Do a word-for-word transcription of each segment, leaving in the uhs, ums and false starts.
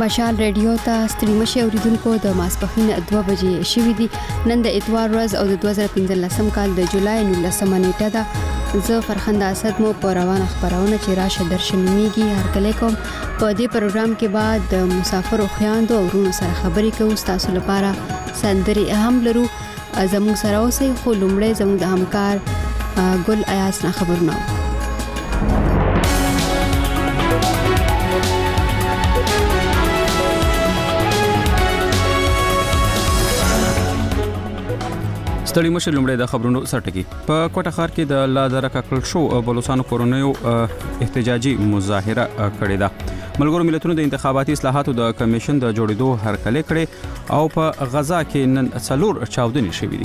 مشال ریډیو ته ستړي مشي اوریدونکو د ماسپښین دوه بجې شوې دي. نن د اتوار ورځ او د دوه زره پنځلسم کال د جولای نولسمه نیټه ده. زه فرخنده اسد مو په روانه خبرونه چې راشه درشنمیږي هرکلی کوم. په دې پروګرام کې بعد د مسافرو خویندو او ورونو سره خبرې کوو. ستاسو لپاره سندرې هم لرو. زموږ سره اوسئ، خو لومړی زموږ د همکار ګل ایاز نه خبرونه. ستړي مشي لومړی د خبرونو سرټکی. په کوټه ښار کې د لا درکه کړل شو بلوچستان کورونیو احتجاجي مظاهره کړې ده. ملګرو ملتونو د انتخاباتي اصلاحاتو د کمیشن د جوړېدو هرکلی کړي او په غزا کې نن څلور چاودنې شوې دي.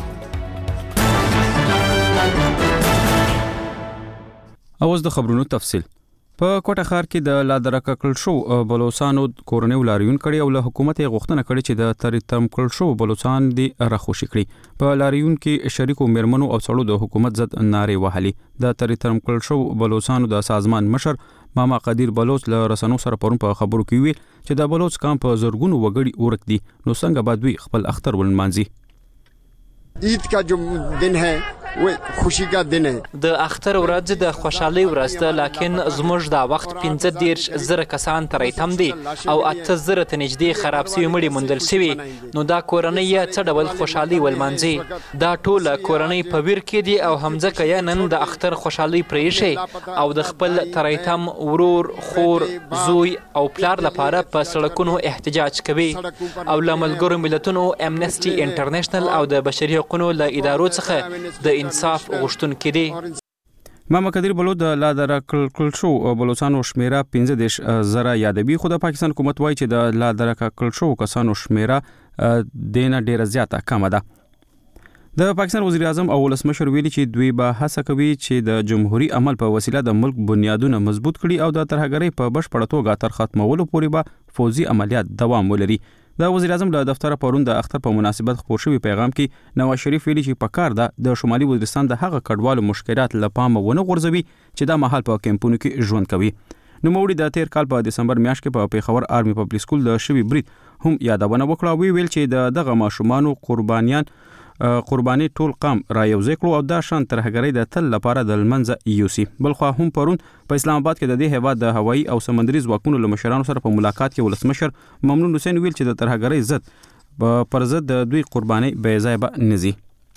اوس د خبرونو تفصیل. په کوټه ښار کې د لا درکه کړل شو بلوچستان کورونیو لاریون کړي او له حکومت غوښتنه کړې چې د تریتم کړل شو بلوچستان دی راخوشي کړي. په لاریون کې شریکو میرمنو او څړو د حکومت ضد نارې وهلي. د تریتم کړل شو بلوچستان د سازمان مشر ماما قدیر بلوچ له رسنو سره پرون په خبرو کې ویل چې د بلوچ کام په زرګونو وګړي ورک دي، نو څنګه باید وي خپل اختر ولمانځي. عید کا جو دن ہے وہ خوشی کا دن ہے. د اختر ورځ د خوشحالي ورځ ده، لکن زموږ دا وخت پنځه دېرش زره کسان تریتم دي او اته زره ته نږدې خراب سوي مړي موندل شوي. نو دا کورنۍ څه ډول خوشحالي ولمانځي؟ دا ټوله کورنۍ په ویر کې دي او همځکه یې نن د اختر خوشحالي پرېښي او د خپل تریتم ورور، خور، زوی او پلار لپاره په سړکونو احتجاج کوي او له ملګرو ملتونو، امنسټي انټرنیشنل او د بشري حقوقو له ادارو څخه د انصاف غوښتونکي دي. ماما قدیر بلوچ د لا درکه کړل شو بلوچستانو شمیره پنځه دېرش زره یادوي، خو د پاکستان حکومت وایي چې د لا درکه کړل شو کسانو شمیره دینه ډیره زیاته کمه ده. د پاکستان وزیر اعظم او ولسمشر ویلي چې دوی به هڅه کوي چې د جمهوریت عمل په وسیله د ملک بنیادونه مضبوط کړي او د ترهګرۍ په بشپړه توګه تر ختمولو پورې به فوزي عملیات دوام ولري. د وزیر اعظم له دفتر پرون د اختر په مناسبت خپور شوی پیغام کې نواز شریف ویلي چې پکار ده د شمالي وزیرستان د هغه کډوالو مشکلات له پامه ونه غورځوي چې دا مهال په کیمپونو کې ژوند کوي. نوموړي د تیر کال په دسمبر میاشت کې په پیښور آرمي پبلک سکول د شوی برید هم یادونه وکړه. وی ویل چې د دغه ماشومانو قربانیان قرباني ټول قام را یوځای کړو او دا شان ترهګرۍ د تل لپاره د لمنځه یوسي. بلخو هم پرون په اسلام آباد کې د دې هیواد د هوایي او سمندري ځواکونو له مشرانو سره په ملاقات کې ولسمشر ممنون حسین ویل چې د ترهګرۍ ضد پر ضد د دوی قرباني بې ځای به نزي.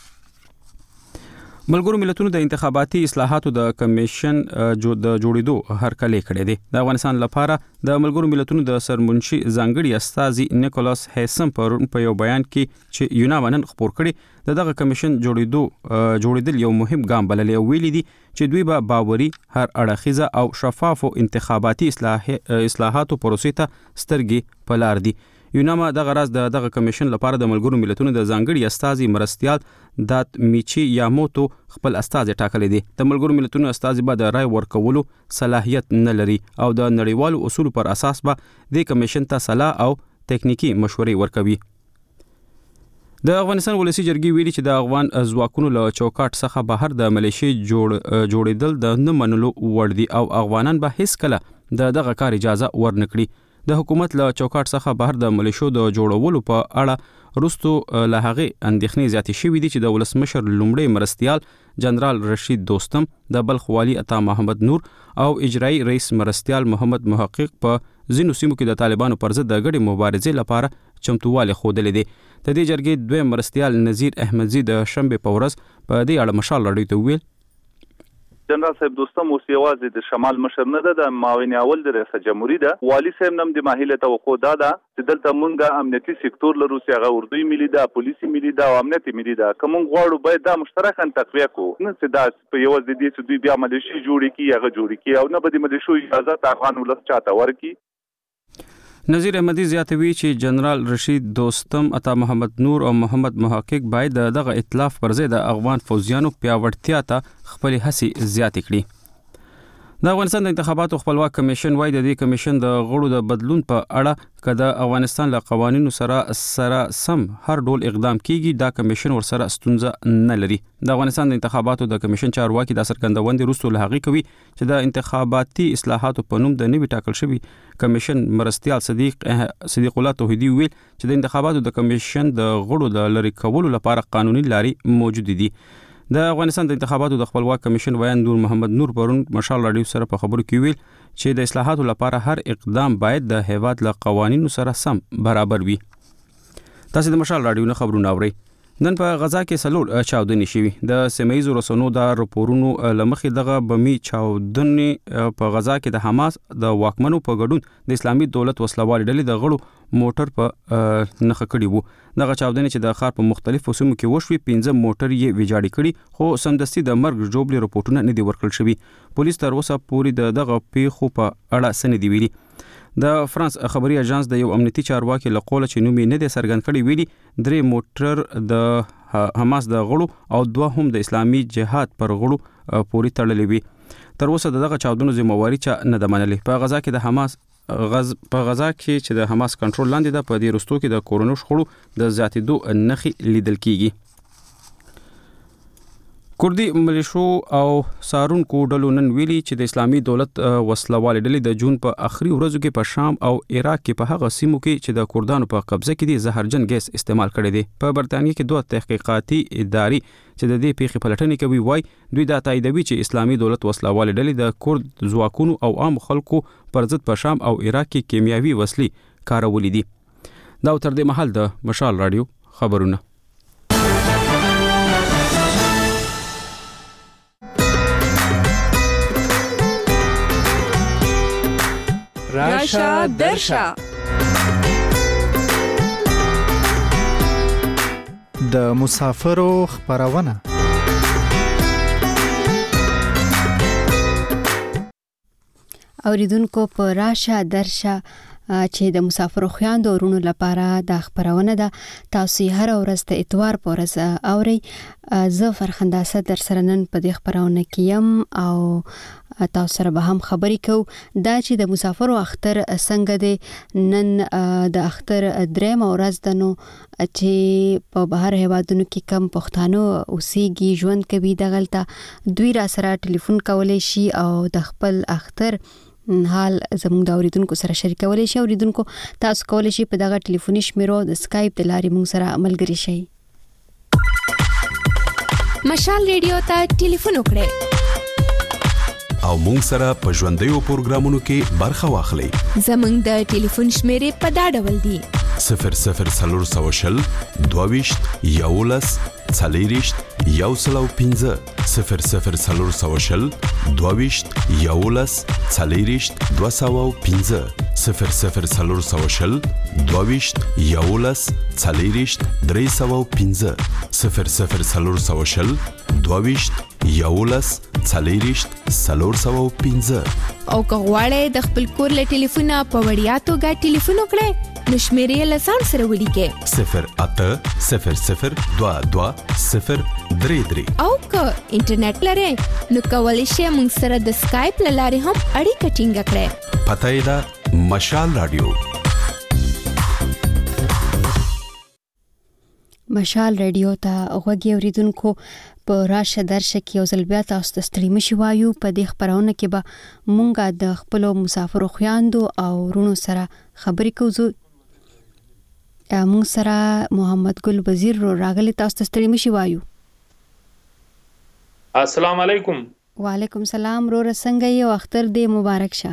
ملګرو ملتونو د انتخاباتي اصلاحاتو د کمیشن د جوړېدو هرکلی کړی دی. د افغانستان لپاره د ملګرو ملتونو د سرمنشي ځانګړي استازي نیکولاس هیسم په یو بیان کې چې یونام نن خپور کړي د دغه کمیشن جوړېدو جوړېدل یو مهم ګام بللی او ویلي دي چې دوی به باوري، هر اړخیزه او شفافو انتخاباتي اصلاحاتو پروسې ته سترګې په لار دي. یوناما دغه راز د دغه کمیشن لپاره د ملګرو ملتونو د ځانګړي استازي مرستیال دات میچی یاموتو خپل استازي ټاکلی دی. د ملګرو ملتونو استازي به د رای ورکولو صلاحیت نه لري او د نړیوالو اصولو پر اساس به د کمیشن ته صلاح او تکنیکی مشورې ورکوي. د افغانستان ولسی جرګې ویلي چې د افغان ځواکونو له چوکاټ څخه بهر د ملیشي جوړ جوړېدل د نه منلو وړ دي او افغانان به هیڅ کله د دغه کار اجازه ورنکړي. د حکومت له چوکاټ څخه بهر د ملیشو د جوړولو په اړه وروستو له هغې اندېښنې زیاتې شوې دي چې د ولسمشر لومړی مرستیال جنرال رشید دوستم، د بلخ والي عطا محمد نور او اجرایي رئیس مرستیال محمد محقق په ځینو سیمو کې د طالبانو پر ضد د ګډې مبارزې لپاره چمتووالی ښودلی دی. د دې جرګې دویم مرستیال نذیر احمدزي د شنبې په ورځ په دې اړه مشال راډیو ته وویل جنرال صاحب دوستم اوس یوازې د شمال مشر نه ده، د معاون اول د ریاست جمهوریت ده. والي صاحب نم د ماهیله توقع دا ده چې دلته مونږه امنیتي سکتور لرو چې هغه اردوی ملي ده، پولیسي ملي ده او امنیتي ملي ده. که مونږ غواړو باید دا مشترکاً تقویه کړو، نه چې دا په یوازې دې چې دوی بیا ملیشي جوړې کړي هغه جوړې کړي او نه به د ملیشو اجازه افغان ولس چاته ورکړي. نذیر احمدي زیاتوي چې جنرال رشید دوستم، عطا محمد نور او محمد محقق باید دغه ائتلاف پر ضد د افغان فوجیانو پیاوړتیا ته خپل هڅې زیاتې کړي. د افغانستان د انتخاباتو خپلواک کمیشن وايي د دې کمیشن د غړو د بدلون په اړه کله افغانستان له قوانینو سره سره سم هر ډول اقدام کیږي دا کمیشن ورسره ستونزه نه لري. د افغانستان د انتخاباتو د کمیشن چارواکي د څرګندونې وروسته له هغې کوي چې د انتخاباتي اصلاحاتو په نوم د نوي ټاکل شوي کمیشن مرستیال صدیق صدیق الله توحیدي ویل چې د انتخاباتو د کمیشن د غړو د لری کولو لپاره قانوني لارې موجود دي. د افغانستان د انتخاباتو د خپلواک کمیشن ویان نور محمد نور پرون مشال رادیو سره په خبرو کې ویل چې د اصلاحاتو لپاره هر اقدام باید د هیواد له قوانینو سره سم برابر وي. تاسو د مشال رادیو نه خبرونه اورئ. نن په غزا کې سلور چاودنې شوې. د سیمایي رسنیو د راپورونو لمخې دغه بمي چاودنې په غزا کې د حماس د واکمنو په ګډون د اسلامي دولت وسلوال ډلې د غړو موټر په نخښه کړی وو. دغه چاودنې چې د ښار په مختلفو سیمو کې وشوې پنځه موټر یې ویجاړ کړي خو سمدستي د مرګ جوړبلې راپورټونه نه دي ورکړل شوي. پولیس تر اوسه پورې د دغه پیښو په اړه څه نه دي ویلي. د فرانس خبري اژانس د یو امنیتي چارواکي له قوله چې نوم یې نه دی څرګند کړی ویلي درې موټر د حماس د غړو او دوه هم د اسلامي جهاد پر غړو پورې تړلې وي. تر اوسه دغه چاودنو ذمہواری چا نه ده منلې. په غزا کې د حماس غز په غزا کې چې د حماس کنټرول لاندې ده په دې رستو کې د کورونو شخړو د زیاتېدو نښې لیدل کیږي. کوردي ملیشو او سارونکو ډلو نن ویلي چې د اسلامي دولت وسلوال ډلې د جون په اخري ورځو کې په شام او عراق کې په هغه سیمو کې چې د کردانو په قبضه کې دي زهرجن ګیس استعمال کړی دی. په برتانیې کې دوه تحقیقاتي ادارې چې د دې پیښې پلټنې کوي وایي دوی دا تاییدوي چې اسلامي دولت وسلوال ډلې د کورد ځواکونو او عام خلکو پر ضد په شام او عراق کې کیمیاوي وسلې کارولې دي. دا تر دې مهال د مشال رادیو خبرونه. راشه درشه د مسافرو خبرونه. اوریدونکو په راشه درشه چې د مسافرو خویندو ورونو لپاره د خبرونه ده. تاسو هر ورځ د اتوار په ورځ اوري. زه فرخنده اسد در سره نن په دې خبرونه کې يم او تاسو سره به هم خبرې کوو. دا چې د مسافرو اختر څنګه دی نن د اختر درېم ورځ ده نو چې په بهر هیوادونو کې کم پښتانه اوسېږي ژوند کوي دغلته دوی را سره ټلیفون کولی شي او د خپل اختر حال زموږ د اوریدونکو سره شریکولی شي. اوریدونکو تاسو کولی شي په دغه ټلیفوني شمیرو د سکایپ د لارې موږ سره ملګري شئ. مشال ریډیو ته ټلیفون وکړئ او موږ سره په ژوندیو پروګرامونو کې برخه واخلئ. زموږ د ټلیفون شمیرې په دا ډول دي: صفر صفر څلور سوه شل دوه ویشت یولس څلېرویشت یو سل او پنځه صفر صفر څلور سوه شل دوه ویشت یولس څلېرویشت دوه سوه او پنځه صفر صفر څلور سوه شل دوه ویشت یولس څلېرویشت درې سوه او پنځه صفر صفر څلور سوه شل دوه ویشت یولس څلېرویشت څلور سوه او پنځه. او که غواړئ د خپل کور له ټلیفونه په وړیا توګه ټلیفون وکړئ نو شمیرې له ځان سره ولیکئ صفر اته صفر صفر دوه دوه صفر درې درې. او که انټرنیټ لرئ نو کولی شئ موږ سره د سکایپ له لارې هم اړیکه ټینګه کړئ. پته یې ده مشال رادیو. مشال رادیو ته غوږی اوریدونکو په راشه درشه کې یو ځل بیا تاسو ته ستړي مشي وایو. په دې خبرونه کې به مونږ د خپلو مسافرو خویندو او ورونو سره خبرې کوو. مونږ سره محمد ګل وزیر راغلی تاسو ته ستړي مشي وایو. السلام علیکم. وعلیکم سلام. رو څنګه یو اختر دې مبارک شه.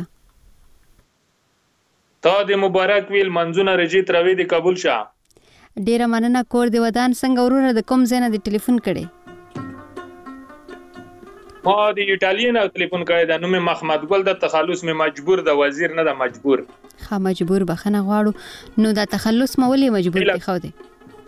تا دې مبارک ویل منځونه رجی تروي دې قبول شه. ډیره مننه. کور دی ودان څنګه ورونه د کوم ځای نه د ټلیفون کړي؟ ما د ایټالیا نه ټلیفون کړی دا نو مې محمد ګل د تخلص مې مجبور د وزیر نه د مجبور. ها مجبور بخنه غواړو نو دا تخلص مولي مجبور دی خو دی.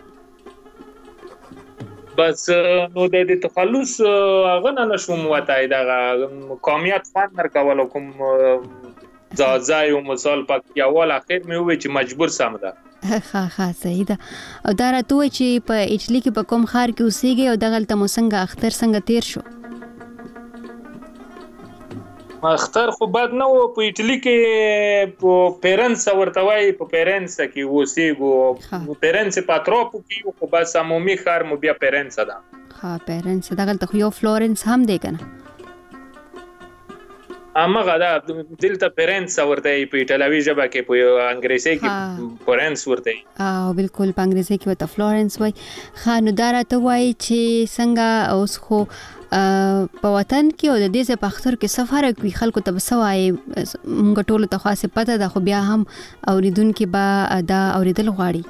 بس نو د دې تخلص هغه نه نشوم وتاي دا قومیت فن نر کولو کوم ځای او مثال پک یا ول اخر مې وې چې مجبور سم ده. ها ها صحیح ده. او دا راته چې په ایټلی کې په کوم خار کې اوسېږي او دغلته مو څنګه اختر څنګه تیر شو؟ اختر خو بد نه و په ایټلی کې په پیرنس ورته وایي په پیرنس کې اوسېږو پیرنس پاتروپو کې خو بس عمومي ښار مو بیا پیرنس ده ها پیرنس دغلته خو یو فلورنس هم دی که نه امغه دا دلته پیرنس ورته په ایټالوي ژبه کې په انګریزي کې پیرنس ورته او بالکل په انګریزي کې ورته فلورنس وایي. ښه نو دا راته وایي چې څنګه اوس خو په وطن کې او د دې ځای په اختر کې څه فرق وي خلکو ته به څه وایي موږ ټولو ته خو هسې پته ده خو بیا هم اورېدونکي به دا اورېدل غواړي.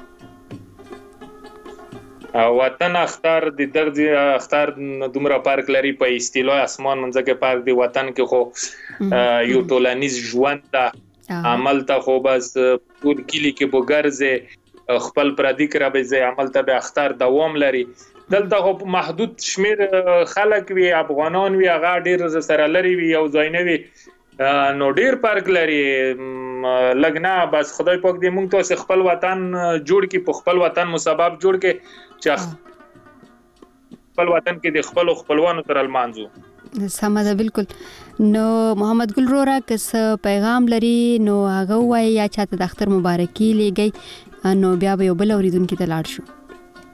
وطن اختر د دغه اختر دومره پارک لري په استیلو اسمان منځکه پارک دی وطن کې خو یو ټولنیز ژوند ده عمل ته خو بس ټول کلی کې به ګرځي خپل پردي کرابې عمل ته به اختر دوام لري. دلته خو محدود شمیر خلک وي افغانان وي هغه ډیر سره لري وي یو ځای نه وي نو ډیر پارک لري لګنا بس خدای پاک دې موږ ته خپل وطن جوړ کی په خپل وطن مسبب جوړ کې چې خپل وطن کې د خپل خپلوانو تر المانځو. سمه ده بالکل. نو محمد ګل رورا کس پیغام لري نو هغه وایي یا چاته د اختر مبارکي لګي نو بیا به یو بل اوریدونکي ته لاړ شو.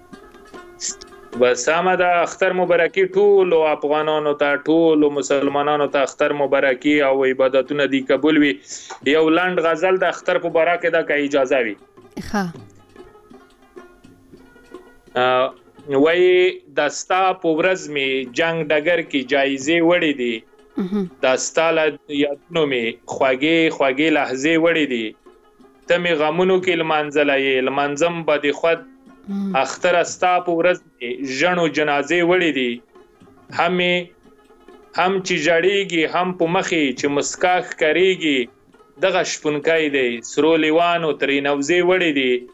بس سمه ده اختر مبارکي ټول افغانانو ته ټول مسلمانانو ته اختر مبارکي او عبادتونه دي قبول وي. یو لاند غزل د اختر په باره کې دا که اجازه وي. ها وای دستا په ورځ می جنگ ډګر کې جایزه وړې دي دستا له یادونو می خواږه خواږه لحظه وړې دي ته می غمونو کې لمانځلای لمانځم به د خود اختر استا په ورځ ژڼو جنازې وړې دي هم هم چې جړېږي هم په مخې چې مسکا ښکارېږي دغه شپونکی دی سرو لیوانو ترې نوزې وړې دي.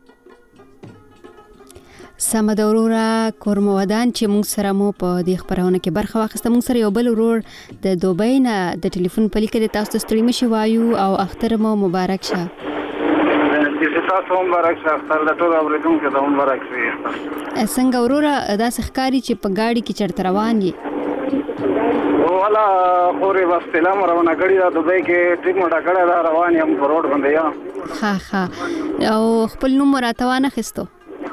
سمه ده وروره کورمه ودان چې موږ سره مو په دې خپرونه کې برخه واخیسته. موږ سره یو بل ورور د دوبۍ نه د ټلیفون په لیکه د تاسو ته ستړي مه شي وایو او اختر مو مبارک شه. تاسو هم مبارک شه اختر د ټولو اورېدونکو ته هم مبارک شي. څنګه وروره داسې ښکاري چې په ګاډي کې چېرته روان یې؟ والا خورې بس سلام روانه کړې ده دوبۍ کې ټیک موټه کړې ده روان یم په روډ باندې یم. ښه ښه او خپل نوم مو راته وانخیستو؟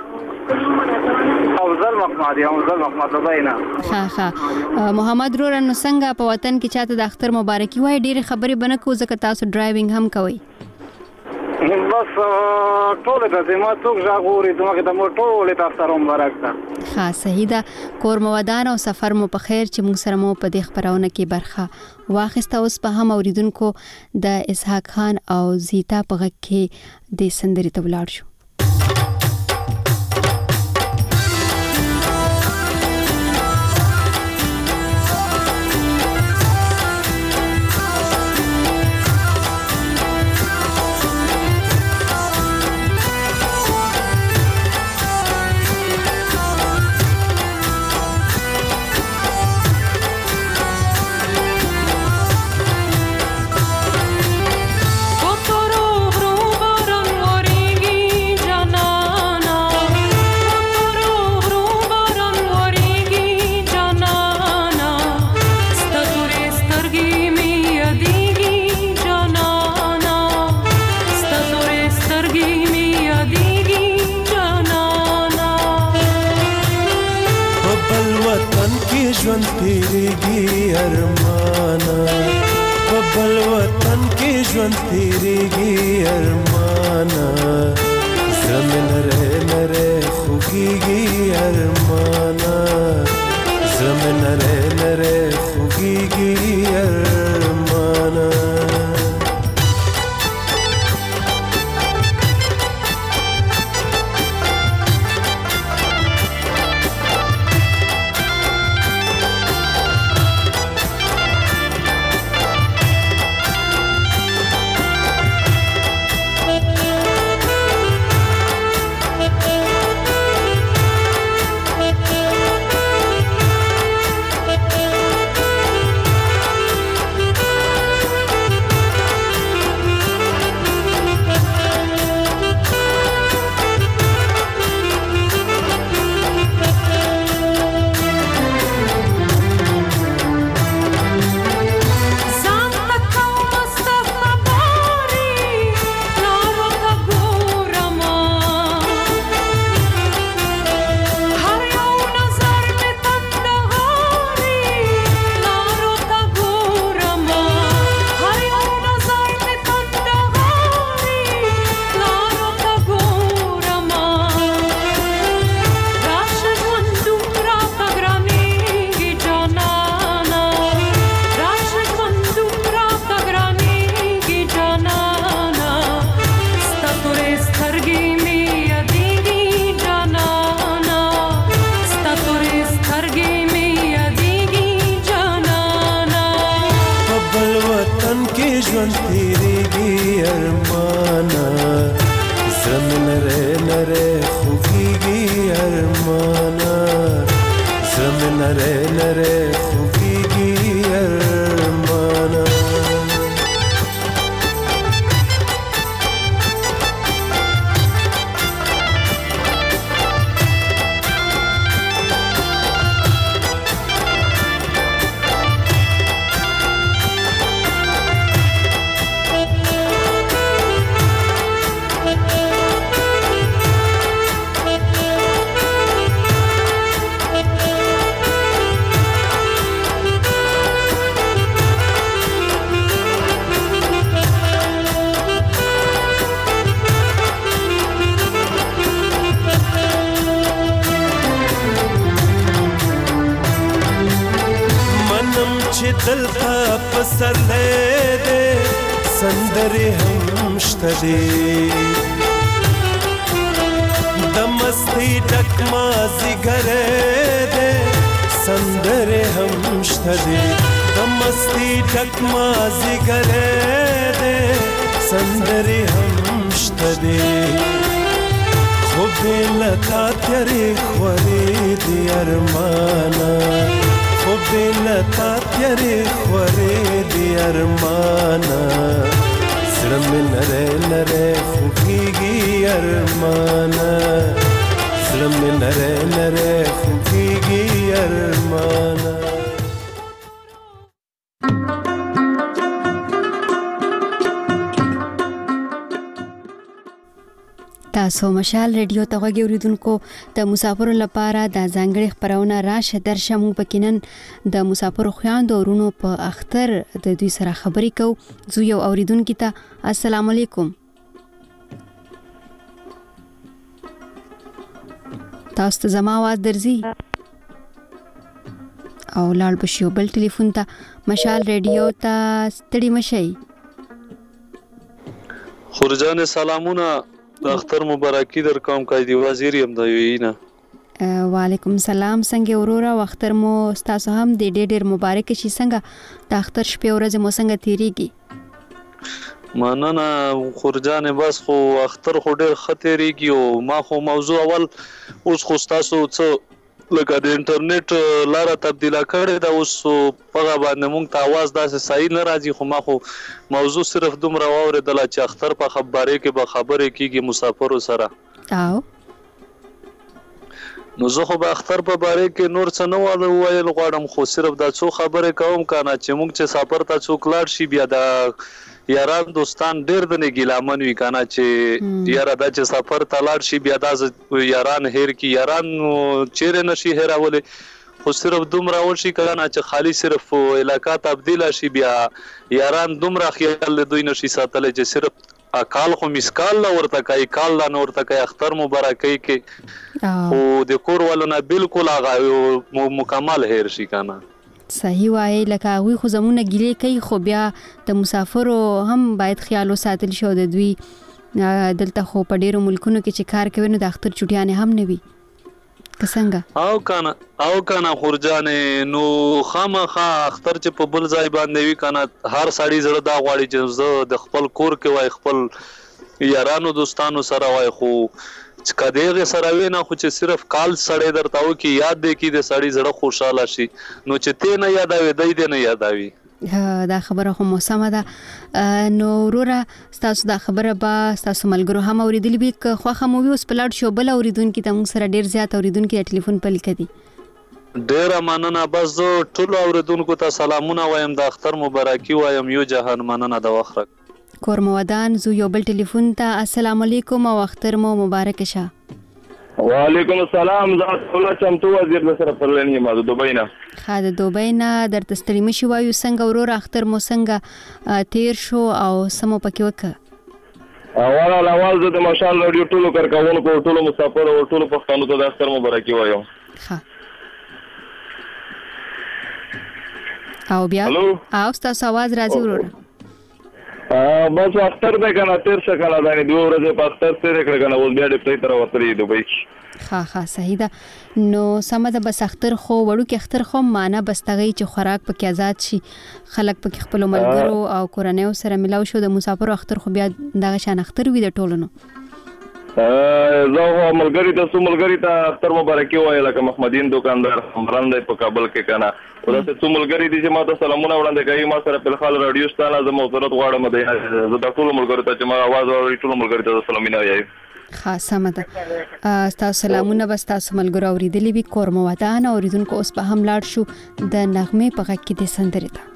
افضل محمد یم افضل محمد دوبۍ نه. ښه ښه محمد وروره نو څنګه په وطن کې چاته د اختر مبارکي وایي ډېرې خبرې به نه کوو ځکه تاسو ډرایوینګ هم کوئ. بس ټول ته ما څوک ژغوري دماغه د مو ټول ته اختر مبارک ده. ښه صحیح ده کور مو ودان او سفر مو په خیر چې موږ سره مو په دې خپرونه کې برخه واخیسته. اوس په هم اوریدونکو د اسحاق خان او زیتا په غږ کې د سندرې ته ولاړ شو. ژوند تیریږي ارمانا په بل وطن کې ژوند تیریږي ارمانا زړه مې نری نری خوږیږي ارمانا زړه مې نری نری خوږیږي ارمانا. زړه نره نره خوږیږي ارمانه دلته پسرلی دی سندرې هم شته دی د مستۍ ډک مازدیګری دی سندرې هم شته دی د مستۍ ډک مازدیګری دی سندرې هم شته دی خو بې له تا تیارې خورې دي ارمانه خو بېله تا تیارې خورې دي ارمانه زړه مې نری نری خوږیږي ارمانه زړه مې نری نری خوږیږي ارمانه تاسو مشال ریډیو ته غوږی اوریدونکو د مسافرو لپاره د ځانګړي خبرونه راشه درشه موږ پکینن د مسافرو خویندو ورونو په اختر د دوی سره خبرې کوو زو یو اوریدونکو ته السلام علیکم تاسو ته زما आवाज درځي او لاړ بشو بل ټلیفون ته مشال ریډیو ته ستړي مشي خورجان سلامونه اختر مبارکی در کوم قائد وزیر یم د وینا وعلیکم سلام څنګه اورورا اختر مو تاسو هم د ډېر ډېر مبارک شي څنګه د اختر شپه ورځ مو څنګه تیریږي مننه خورجان بس خو اختر خو ډېر ختیریږي او ما خو موضوع اول اوس خو تاسو څه لکه د انټرنیټ لاره تبدیله کړې دا اوس په باندې مونږ ته आवाज داسې صحیح نه راځي خو ما خو موضوع صرف دومره واورېدله چې اختر په خبرې کې به خبرې کیږي مسافرو سره او نو زه خو به اختر په باره کې نور څه نه ویل غواړم خو صرف دا څو خبرې کوم کنه چې مونږ چې سفر ته څوک لاړ شي بیا دا یاران دوستان ډېر د نه ګیلامن وی کنه چې یاره دا چې سفر ته لاړ شي بیا دا یاران هیر کی یاران چیرې نشي هیراولې خو صرف دومره ورشي کنه چې خالی صرف علاقہ تبدیل شي بیا یاران دومره خیال دوی نشي ساتل چې صرف اکال خو مسکال لا ورته کوي کال لا نور ته کوي اختر مبارکي کې او د کور ولونه بالکل هغه مکمل هیر شي کنه صحیح وای لکه وی خو زمونه ګیلې کوي خو بیا د مسافرو هم باید خیال وساتل شي د دوی دلته خو په ډیرو ملکونو کې چې کار کوي نو د اختر چټیانه هم نه وي څنګه او کنه او کنه خورجانه نو خامخا اختر چې په بل ځای باندې وی کنه هر سړی زړه دا غواړي چې د خپل کور کې وای خپل یارانو دوستانو سره وای خو چې کدیغه سره وینا خو چې صرف کال سړی درته و کې یاد دی کې د سړی زړه خوشاله شي نو چې ته نه یادوي دای دې نه یادوي دا خبره خو موسمه ده نو ورورا تاسو دا خبره با تاسو ملګرو هم اوریدلی به خو خو مو اوس پلاټ شو بل اوریدونکو ته موږ سره ډیر زیات اوریدونکو ټلیفون په لیک دي ډیر مننه بس ټول اوریدونکو ته سلامونه وایم د اختر مبارکي وایم یو جهان مننه د وخت کور مودان زو یو بل ټلیفون ته السلام علیکم او اختر مو مبارک شه وعلیکم السلام زه ټول چمتو وزیر سره پرلنی ما د دوبۍ نه خاله دوبۍ نه درته ستړي مشي وایو څنګه ورور اختر مو څنګه تیر شو او سمو پکې وکړه اول اول زه د مشال رادیو ټولو کارکونکو ټولو مسافر او ټولو پښتنو ته د اختر مبارکي وایم ها او بیا او تاسو आवाज راځي ورور بس اختر به کنه تیر څه کنه دا دوه ورځې په اختر تیر کړه کنه اوس بیا د پلی تر وترې دوبۍ ها ها صحیح ده نو سمه ده بس اختر خو وړو کې اختر خو معنا بس تغي چې خوراک پکې آزاد شي خلک پکې خپل ملګرو او کورنۍ سره ملاو شو د مسافر اختر خو بیا دغه شان اختر وي د ټولنو زه خو ملګري ته څو ملګري ته اختر مبارکي وایم لکه محمدین دکاندار عمران دی په کابل کې کنه او داسې څو ملګري دي چې ما ته سلامونه وړاندې کوي ما سره په خال رادیو شته نه زه معذرت غواړم دی زه د ټولو ملګرو ته چې ما आवाज اوري ټولو ملګرو ته سلامونه وایم. خاصه مده تاسو سلامونه بس تاسو ملګرو اوریدلې وی کورمو ودان اوریدونکو اوس په هم لاړ شو د نغمه په غږ کې د سندرې ته.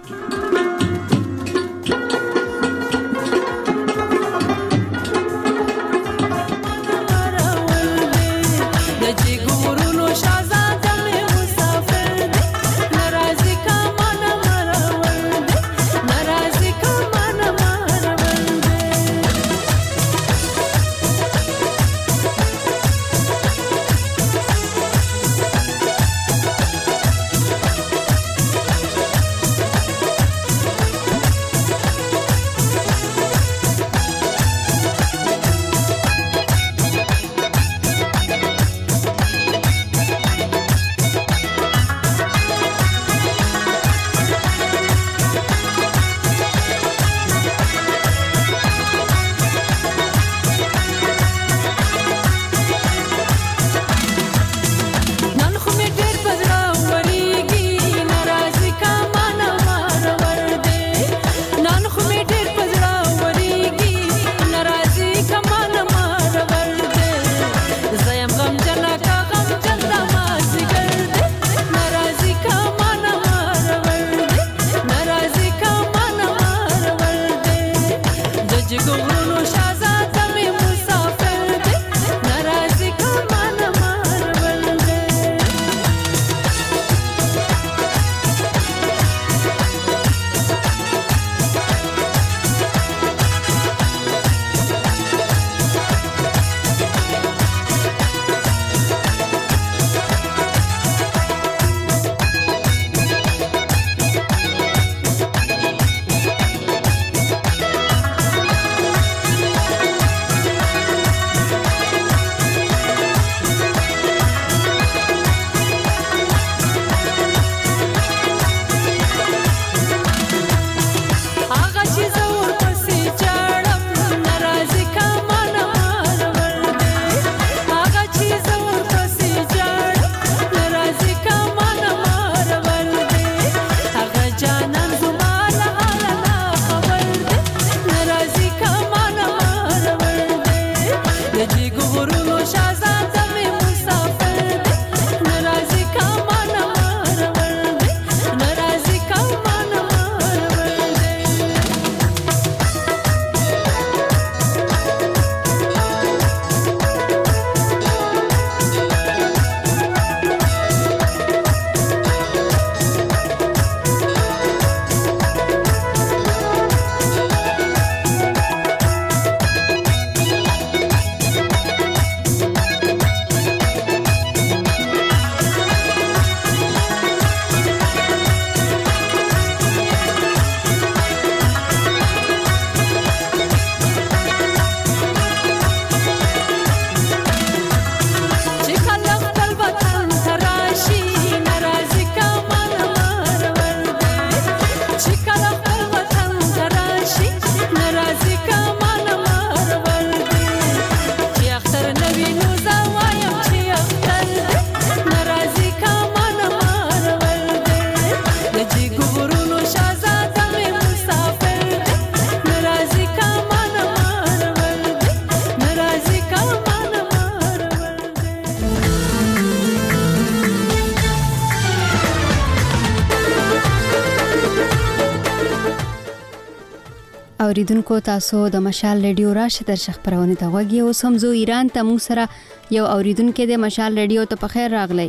اوریدونکو تاسو د مشال ریډیو راشه در شخ پرونه ته وګي اوس هم زو ایران ته مو سره یو اوریدونکو د مشال ریډیو ته په خیر راغلی.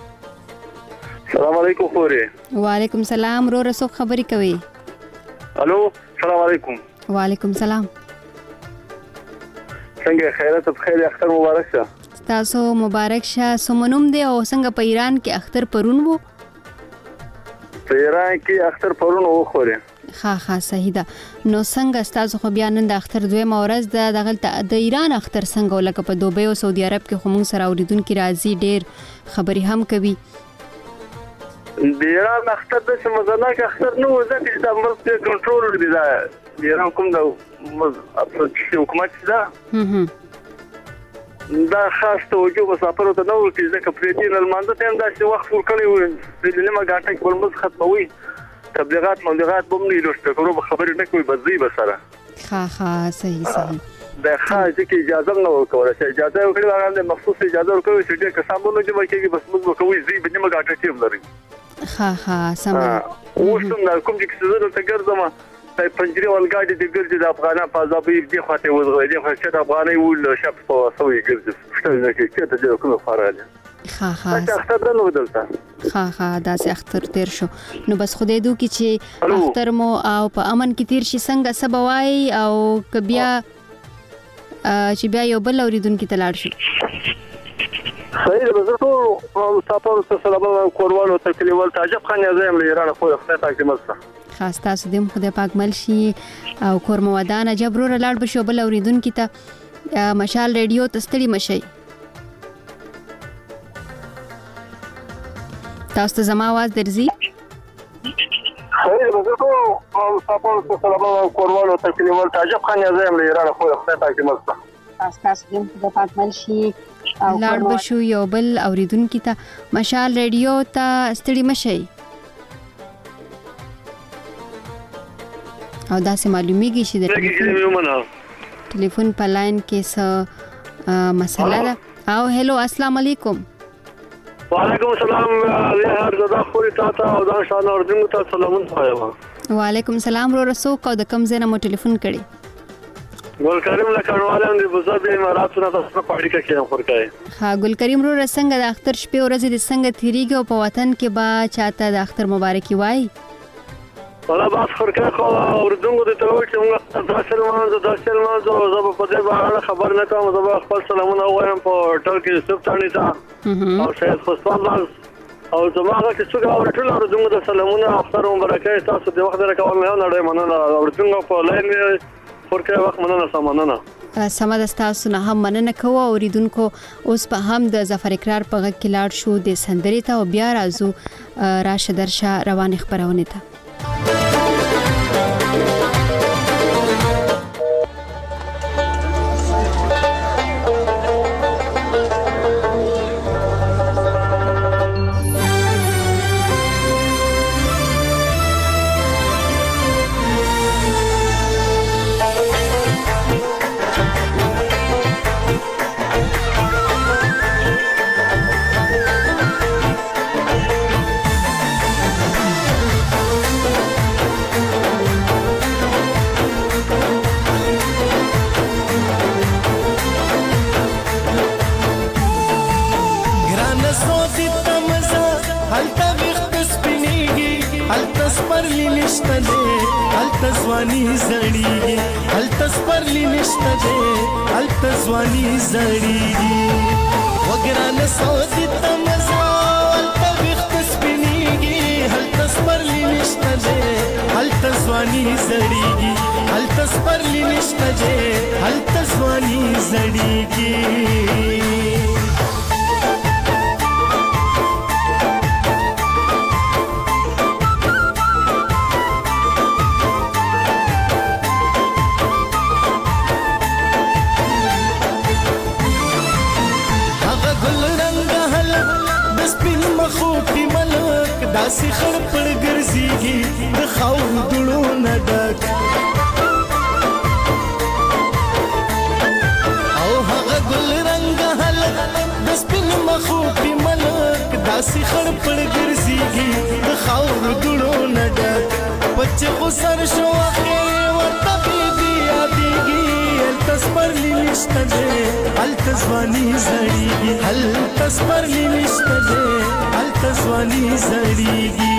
السلام علیکم خوري. وعلیکم سلام رو رسو خبري کوي. الو السلام علیکم. وعلیکم سلام. څنګه خیرات په خیر اختر مبارک شه. تاسو مبارک شه. سومنوم دی او څنګه په ایران کې اختر پرون وو؟ په ایران کې اختر پرون وو خوري. ها ها صحیح ده. نو څنګه تاسو خو بیا نن د اختر دوی مورز د دغلت د ایران اختر څنګه ولکه په دوبه او سعودي عرب کې خو موږ سره اوریدونکو راځي ډېر خبري هم کوي. د ایران اختر د سمزناک اختر نو ځکه چې د امر په کنټرول دی دا ایران کوم د حکومت ده. هم هم دا خاص توجه مسافرو ته نه ورکړي ځکه پرې دې لمانځه ته هم داسې وخت ورکړی و د نیمه ګاټه کې بل مز ختموي تبلیغات مبلیغات به هم نه لوسته کړو به خبرې نه کوي بس ځي به سره ښه ښه صحیح صحیح د خاص کې اجازه نه ورکوله چې اجازه وکړي هغه مخصوص اجازه ورکوي چې ډېر کسان به نه جمع کېږي بس موږ به کوي ځي به نیمه ګاټه کې هم لري ښه ښه سمه اوس هم کوم چې زه دلته ګرځم د پنجري ولګاډي د ګرځي د افغانان په ځابې دې خواته وځي دې خواته چې د افغاني ول شپ په سوي ګرځي څه کې چې ته کوم فراله ښه ښه اختر نه ودلته ښه ښه داسې اختر تیر شو نو بس خدای دو کې چې اختر مو او په امن کې تیر شي څنګه سبا وای او ک بیا چې بیا یو بل اوریدونکو ته لاړ شي صحیح ده زه ټول مسافر ته سلام کوروالو ته کلیوال تعجب خان زم له ایران خو خدای پاک دې مسته خاص تاسو دې خدای پاک مل شي او کورم ودانه جبرور لاړ بشو بل اوریدونکو ته مشال ریډیو تستړي مشي تاسو ته زما आवाज درځي صحیح ده زه ټول مسافر ته سلام کوروالو ته کلیوال تعجب خان زم له ایران خو خدای پاک دې مسته تاسو تاسو دې خدای پاک مل شي لاړ بشو یو بل اوریدونکو ته مشال ریډیو ته ستړي مشي او دا سه معلومیږي چې د ټلیفون ټلیفون په لاین کې څه مسله ده او هلو السلام علیکم وعلیکم السلام له هر زدا خوري تاسو او دا شان اردن ته سلامونه وایم وعلیکم السلام رو رسو کو د کم زنه مو ټلیفون کړي ګل کریم له کډوالم دی بوزا د اماراتونو تاسو په اړیکه کې خورکای ها ګل کریم رو رسنګ د اختر شپې ورځې د څنګه تیریږي او په وطن کې با چاته د اختر مبارکي وای ولا باس خورکای خو اردن د ته وایي چې موږ تاسو سلمان د تاسو سلمان زه په دې باندې خبر نه کوم زه خپل سلامونه وایم په ټرکی سپټانی ته او شاید خو سلام او زموږه چې څنګه اورټل اردن د سلامونه اختر مبارکي تاسو د وخت راکول نه نړۍ مننه اردن په لاین خورکای وخت مننه سمانه سمه د تاسو نه هم مننه کوو اوریدونکو اوس په هم د ظفر اقرار په غږ کې لاړ شو د سندري ته او بیا راځو راشه درشه روان خبرونه ته ځواني زړیږي هلته سپرلی نشته دی هلته ځواني زړیږي وګرانه سودی ته مزه هلته ویښته سپینیږي هلته سپرلی نشته دی هلته ځواني زړیږي هلته سپرلی نشته دی هلته ځواني زړیږي داسې خړ پړ ګرځيږي د خاور دړو نه ډک او هغه ګل رنگ هلک د سپین مخو په ملک داسې خړ پړ ګرځيږي د خاور دړو نه ډک بچ خو سر شو اخر ورته بي یادېږي هلته سپرلی نشته دی هلته ځواني زړیږي هلته سپرلی نشته دی هلته ځواني زړیږي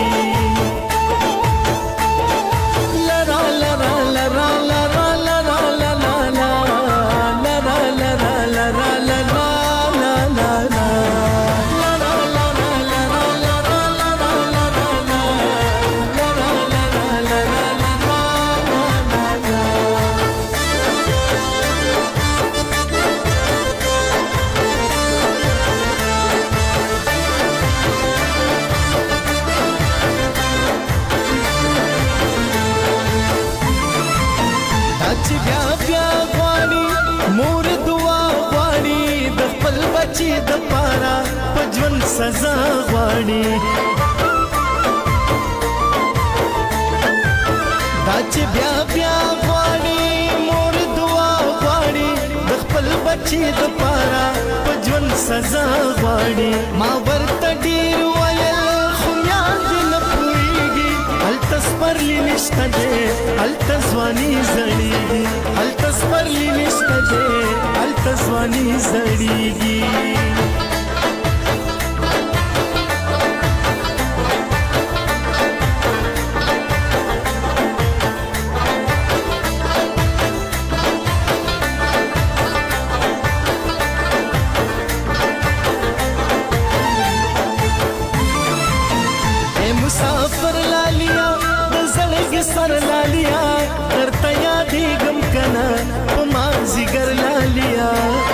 لرا لرا لرا لرا لرا لرا لرا لرا لرا لرا بچی د پارا پجون سزا غواړي دا چې بیا بیا غواړي مور دعا غواړي د خپل بچی د پارا پجون سزا غواړي ما ورته ډیر ویل خو یاد نه پوهیږي هلته سپرلی نشته دی هلته ځواني زړیږي هلته سپرلی نشته دی هلته ځواني زړیږي مسافر لالیا د زړګي سر لالیا درته یادېږم کنه په مازیګر لالیا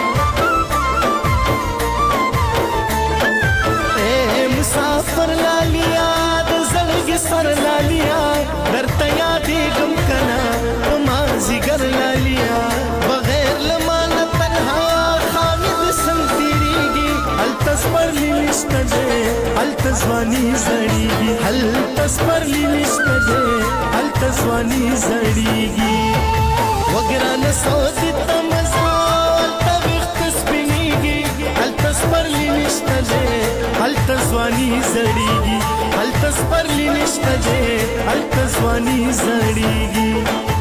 اے مسافر لالیا د زړګي سر لالیا درته یادېږم کنه په مازیګر لالیا بغیر لمانه تنها خامد څنګه تیریږي هلته سپرلی نشته دی هلته ځواني زړیږي هلته سپرلی نشته دی هلته ځواني زړیږي وګرانه سودې ته مزه هلته ویښته سپینېږي هلته سپرلی نشته دی هلته ځواني زړیږي هلته سپرلی نشته دی هلته ځواني زړیږي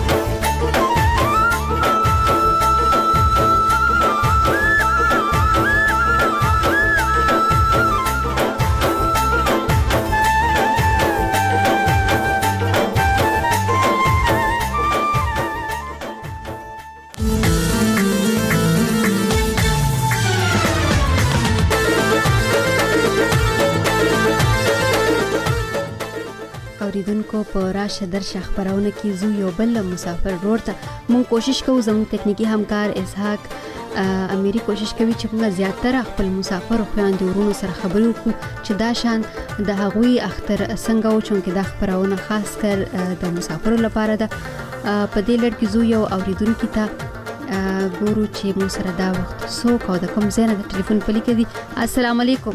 اوریدونکو په راشه درشه خبرونه کې زو یو بل مسافر روړ ته مونږ کوشش کوو زموږ تکنیکی همکار اسحاق اميري کوشش کوي چې موږ زیاتره خپل مسافر خويندې ورونو سره خبرې وکړو چې دا شان د هغوی اختر څنګه و چې دا خبرونه خاص کر د مسافرو لپاره ده په دې لړ کې زو یو اوریدونکو ته ګورو چې موږ سره دا وخت څوک او د کوم ځای نه د ټلیفون پلي کې دي السلام علیکم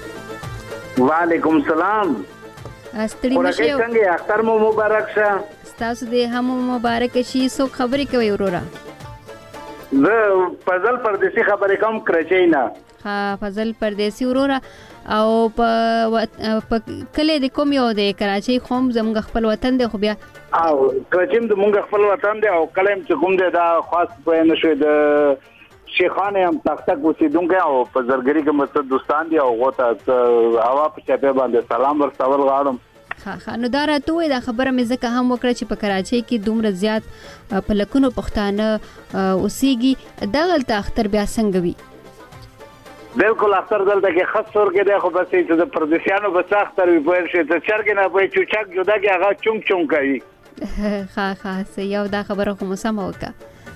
وعلیکم السلام ستړي مشه څنګه اختر مو مبارک شه تاسو دې هم مبارک شي سو خبرې کوي ورورا زه فضل پردیسی خبرې کوم کرچینا ها فضل پردیسی ورورا او په کله د کوم یو د کراچۍ خوم زموږ خپل وطن دی خو بیا او کراچۍ د موږ خپل وطن دی او کلم چې کوم دی دا خاص په نشو د شیخانه هم تختک اوسیدونکو او په زرګری کې مست دوستان دي او غوته هوا په چپه باندې سلام ورسول غواړم ها ها نو دا راته دا خبره مې ځکه هم وکړه چې په کراچۍ کې دومره زیات په لکونو پښتانه اوسېږي دغلته اختر بیا څنګه وي بالکل اختر دلته کې خاص تور کې دی خو بس چې د پردیسیانو په اختر وي په شي ته چرګ نه په چوچک جوړه کې هغه چونګ چونګ کوي ها ها یو دا خبره خو مسم وکړه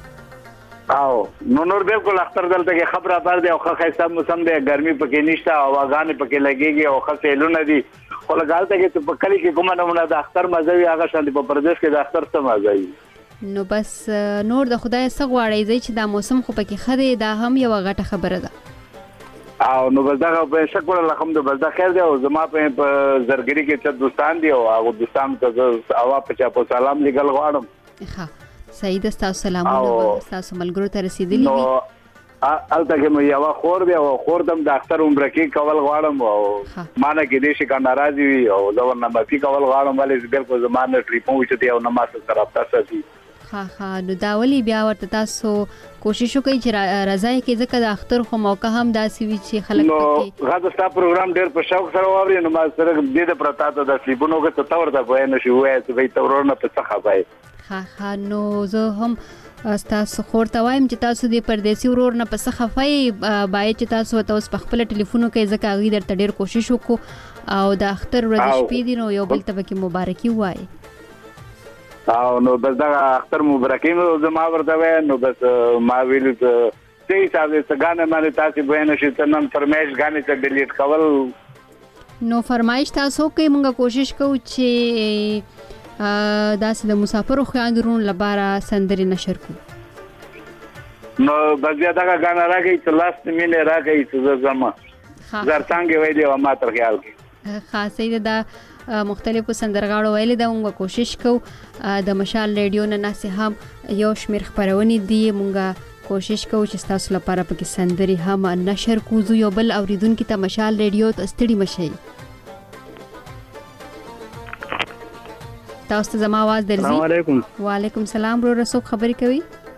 او نو نور بالکل اختر دلته کې خبره بار دی او خه حساب موسم دی ګرمي پکې نشته او واغان پکې لګيږي او خه سیلونه دي خو لګالته کې په کلی کې کومه نمونه د اختر مزوي هغه شان په پردیس کې د اختر څه مزوي نو بس نور د خدای څخه غواړي چې دا موسم خو پکې خره دا هم یو غټه خبره ده او نو بل دا په شکر الحمد بل دا خیر دی او زما په زرګری کې چې دوستان دي او هغه دوستان ته اوا په چا په سلام لګل غواړم ښه سید تاسو سلامونه تاسو ملګرو ته رسیدلی نو الته کې مې یو خور دی او خور دم د اختر عمر کې کول غواړم او مانه کې دې شي کا ناراضي وي او دا ورنه مې کول غواړم ولې بالکل زمانه ټریپو چې دی او نماز سره تاسو دي ها ها نو دا ولي بیا ورته تاسو کوشش وکړئ چې راځي کې ځکه د اختر خو موقع هم داسې وي چې خلک پکې نو غاړه ستا پروګرام ډېر په شوق سره ووري نو ما سره دې د پرتا ته د سلیپونو کې ته ورته وای نه شو وای چې به تورونه په څه خبای ها ها نو زه هم تاسو خورته وایم چې تاسو د پردیسي ورور نه پس خفای بای چې تاسو ته اوس په خپل ټلیفونو کې ځکه غي درته ډېر کوشش وکړو او د اختر ورځ شپې دي نو یو بل ته کې مبارکي وای او نو بس دا اختر مبارکي نو زما ورته وای نو بس ما ویل چې حساب دې څنګه باندې تاسو بیان شي تنن فرمایش غانې ته ډیلیټ کول نو فرمایش تاسو کوي موږ کوشش کوو چې داسې د مسافرو خویندرونو لپاره سندري نشر کو نو بیا دا غانا راګي چې لاس مینه راګي چې زما زرڅنګ وای دی ما تر خیال کې خاصه دا مختلفو سندرغاړو ویل دا موږ کوشش کوو د مشال ریډیو نه ناسه هم یو شمیر خبرونه دي موږ کوشش کوو چې تاسو لپاره پکې سندري هم نشر کوزو یو بل اوریدونکو ته مشال ریډیو ته ستړي مشي تاسو ته زما आवाज درځي السلام علیکم وعلیکم سلام برو رسو خبرې کوي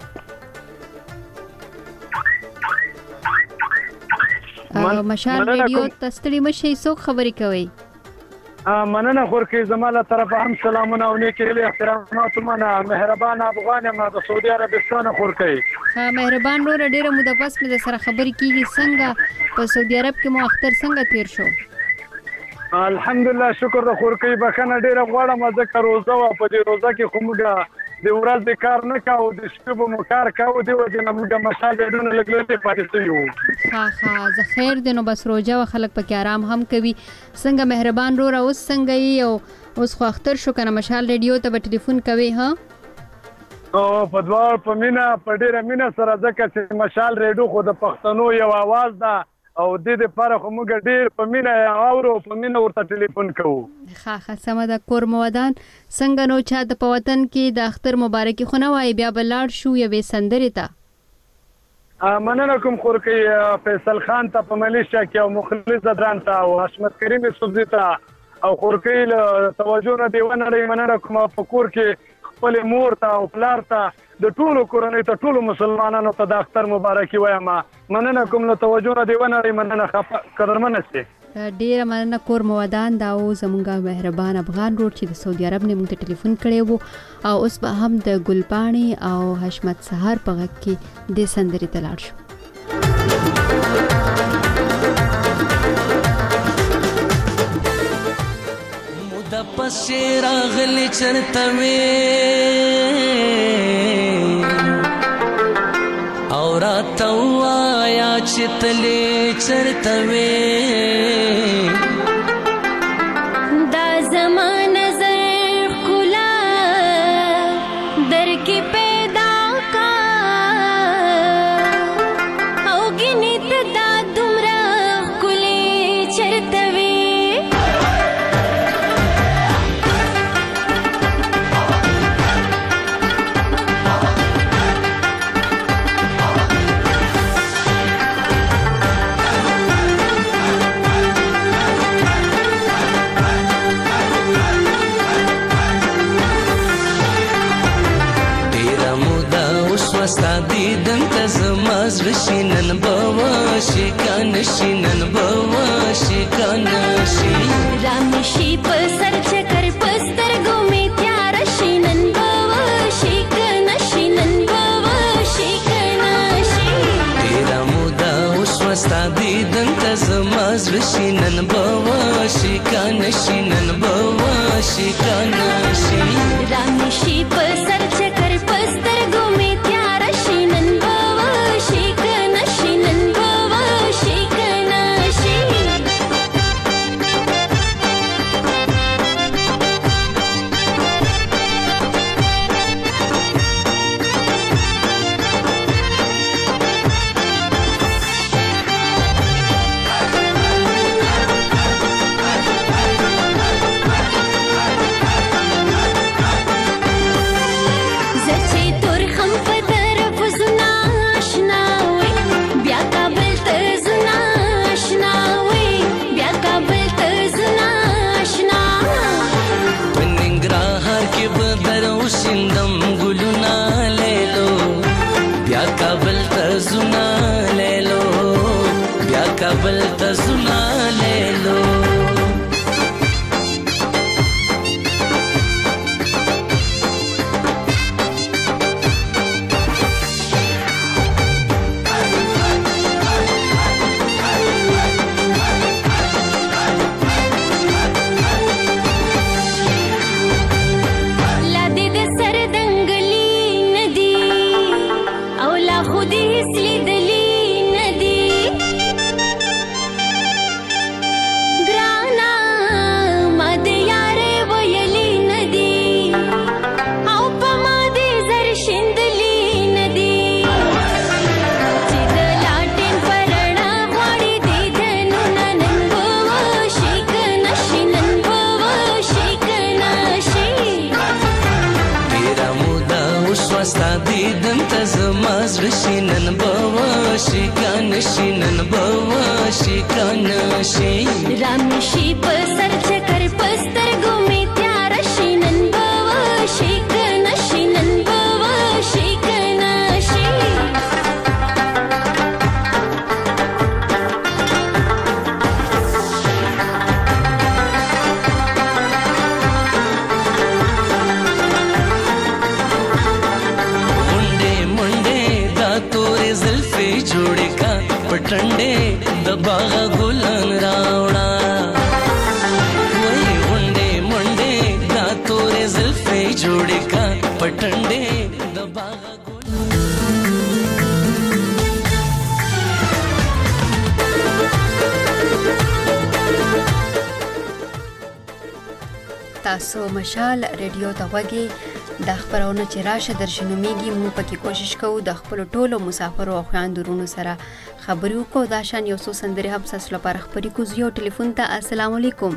مشال ریډیو ته ستړي مشي څو خبرې کوي مننه خورکی زماله طرفه هم سلامونه او نیکی له احترامات منه مهربان افغان ما د سعودي عربستان خورکی ها مهربان نور ډیره موده پس مې سره خبرې کیږي څنګه په سعودي عرب کې مو اختر څنګه تیر شو الحمدلله شکر د خورکی بخنه ډیره غواړم ځکه روزه وا په دې روزه کې کومګه د ورځې کار نه کاوه د شپې مو کار کاوه دی وجه نه موږ مشال ډېرونه لګلې پاتې شو ها ها زه خیر دینو بس روزه او خلک پکې آرام هم کوي څنګه مهربان رو را اوس څنګه یې او اوس خو اختر شو کنه مشال ریډیو ته به ټلیفون کوي ها او په دوار په مینا په ډیره مینا سره ځکه چې مشال ریډیو خو د پښتنو یو आवाज ده او د دې لپاره خو موږ ډیر په مینا اورو په مینا ورته ټلیفون کوو ها ها سم ده کور مودان څنګه نو چا د پوتن کې د اختر مبارکي خو نه وای بیا بلاړ شو یوې سندري ته مننه کوم خورکی فیصل خان ته په ملیشیا کې او مخلص دران ته او حشمت کریم سبزی ته او خورکی توجه نه دیونه لري مننه کوم په کور کې خپل مور ته او پلار ته د ټولو کورنۍ ته ټولو مسلمانانو ته د اختر مبارکي وایم مننه کوم نو توجه نه دیونه لري مننه قدرمن سي ډیر مننه کور مودان دا او زمونږه مهربان افغان روډ چې د سعودي عرب نه موږ ته ټلیفون کړی وو او اوس به هم د ګلپاڼي او حشمت سهار په غږ کې د سندري تلاړ شو مود پسې راغلی چرته وې او راته وایا چې تلې چرته وې دا زما نظر ښکلا در کې پیدا کا او ګینې ته دا دومره ښکلې چرته وې ستا دیدن ته زما زړه شي نن به وشي که نه شي نن به وشي که نه شي رامې شي په سر چکر په سترګو مې تیاره شي نن به وشي که نه شي نن به وشي که نه شي ډېره موده وشوه ستا دیدن ته زما زړه شي نن به وشي که نه شي نن به وشي که نه شي رامې شي په سر چکر په سترګو مې کنه شي رامشي په سر چکر پستر ګومې تیار شي نن به وشي کنه شي نن به وشي کنه شي जोड़े का पटंडे दबागा गुलन रावड़ा वही मुंडे मुंडे दा तोरे जुल्फे जोड़े का पटंडे दबागा تاسو مشال ریډیو ته وګي د خبرونه چې راشه درشنومیږي مو پکې کوشش کوو د خپل ټولو مسافرو او خواندورونو سره خبرو کو دا شان یو څو سندري هم تاسو لپاره خبري کو زیو ټلیفون ته السلام علیکم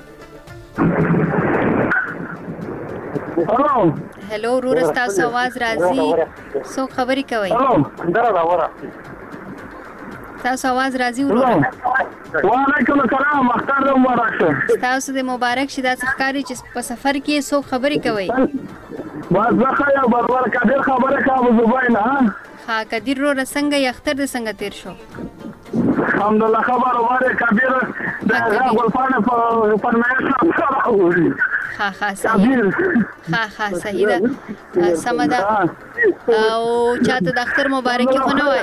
هلو هلو ورور تاسو आवाज راځي سو خبري کوي هلو درا ورا تاسو आवाज راځي ورور وعلیکم السلام مختار مبارک تاسو د مبارک شي د ښکاری چې په سفر کې سو خبري کوي بس زخه یا بربر کډیر خبره کوم زباین ها ها کډیر رو څنګه یختر د څنګه تیر شو الحمدلله خبر واره کبیر د غلفانه په فرمایش سره وړي ها ها صحیح ها ها صحیح ده سمدا او چاته د اختر مبارکي خو نه وای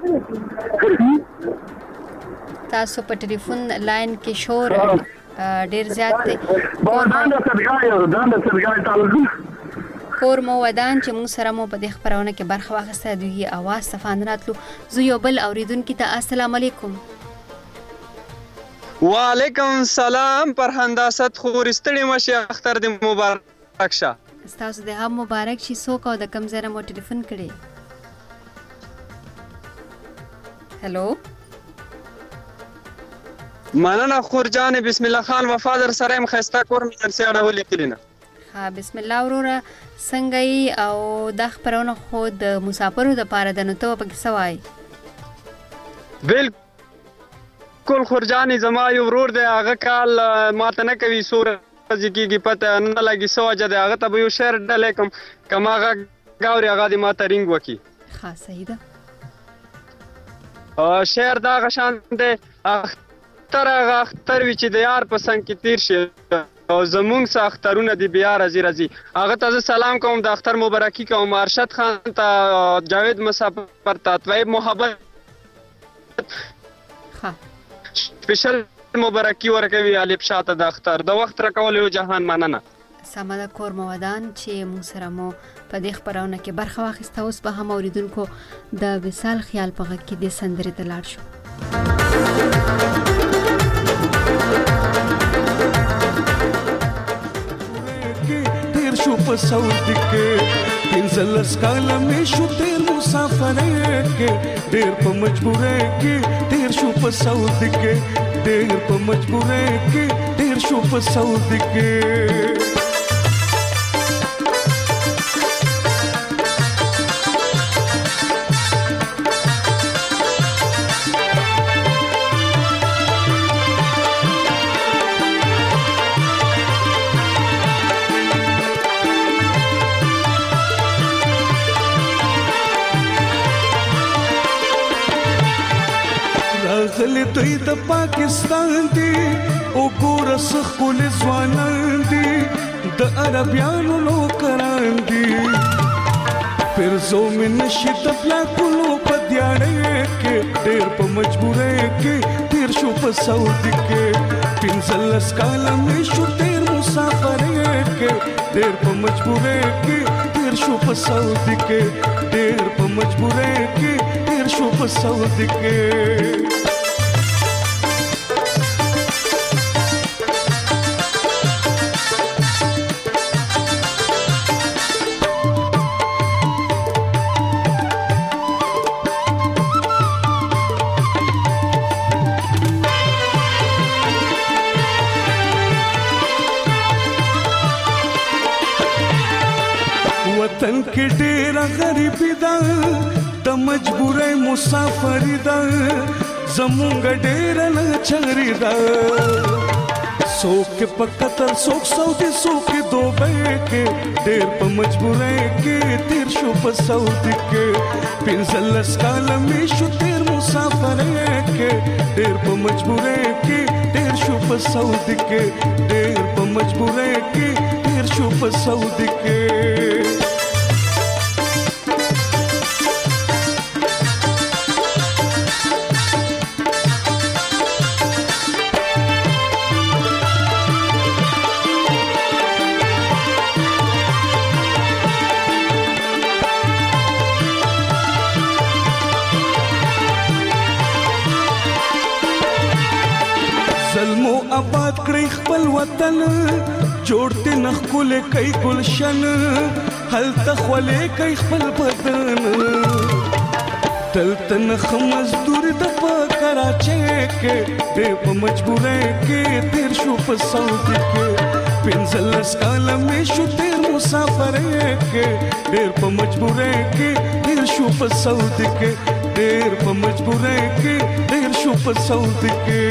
تاسو په ټلیفون لاین کې شور ډیر زیات دی کور مو ودان چې موږ سره مو په دې خبرونه کې برخه واخیسته دوی اواز صفان راتلو زه یو بل اوریدونکو ته السلام علیکم وعلیکم السلام پرهنداست خورستړی مشه اختر دې مبارک شه تاسو دې هم مبارک شي څوک او د کم ځای مو ټلیفون کړی هلو مننه خورجان بسم الله خان وفادر سره م خسته کور مې درسه اړولې کلینا ها بسم الله وروره څنګه ای او د خبرونه خو د مسافرو د پاره د نوته په کې سوای بالکل خورجان زما یو ورور دی هغه کال ماته نه کوي سور ځکیږي پته نه لګي سوجه دی هغه ته یو شعر ډلیکم کما هغه گاوري هغه د ماته رنگ وکي ها صحیح ده شعر دا غشان دی اختر هغه اختر وی چې د یار په څنګ کې تیر شي او زمونږ څخه اخترونه دی بیا راځي راځي هغه ته سلام کوم د اختر مبارکي کوم ارشد خان ته جاوید مسافر ته طيب محبت ها سپیشل مبارکي ورکوي الف شاته د اختر د وخت راکول یو جهان مننه سمدا کور مودان چې موږ سره مو په دې خبرونه کې برخه واخیسته اوس به هم اوریدونکو د وصال خیال په غږ کې د سندرې ته لاړ شو تیر شو په سعود کې پنځلس کاله مې شو تیر مسافرې کې ډېر په مجبورې کې تیر شو په سعود کې ډېر په مجبورې کې ډېر شو په سعود کې راغلی دوی د پاکستان دی او ګوره څه ښکلي ځوانان دي د عربیانو نوکران دي پرزو مې نشي د پلاکونو په دیاړۍ کې ډېر په مجبورۍ کې تېر شو په سعودي کې پنځلس کاله مې شو تېر مسافرۍ کې ډېر په مجبورۍ کې تېر شو په سعودي کې ډېر په مجبورۍ کې تېر شو په سعودي کې وطن کې ډېر غریبي ده د مجبورۍ مسافري ده زمونږ ډېر ناچاري ده څوک په قطر څوک سعودي څوک دوبۍ کې ډېر په مجبورۍ کې تیر شو په سعودي کې پنځلس کاله مې شو تیر مسافرۍ کې ډېر په مجبورۍ کې تیر شو په سعودي کې ډېر په مجبورۍ کې تیر شو په سعودي کې آباد کړی خپل وطن جوړته نخکول کوي گلشن هلته خولې کوي خپل بدن دلته نخ مزدور د په کراچۍ کې دې په مجبورۍ کې تیر شو په سعودي کې پنځلس کاله مې شو تیر مسافرۍ کې ډېر په مجبورۍ کې تیر شو په سعودي کې ډېر په مجبورۍ کې تیر شو په سعودي کې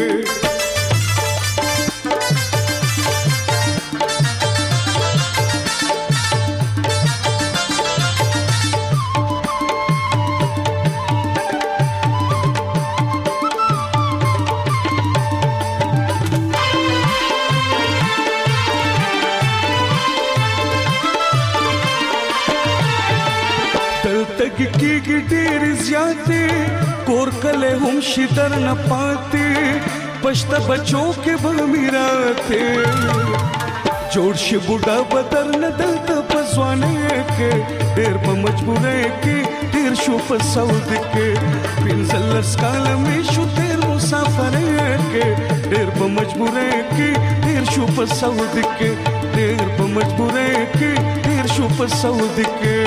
کېږي ډېر زیاتې کور کله هم شي در نه پاتې پښته بچو کې به میراته جوړ شي بوډا بدر نه دلته په ځوانۍ کې ډېر په مجبورۍ کې تیر شو په سعودي کې پنځلس کاله مې شو تیر مسافرۍ کې ډېر په مجبورۍ کې تیر شو په سعودي کې ډېر په مجبورۍ کې تیر شو په سعودي کې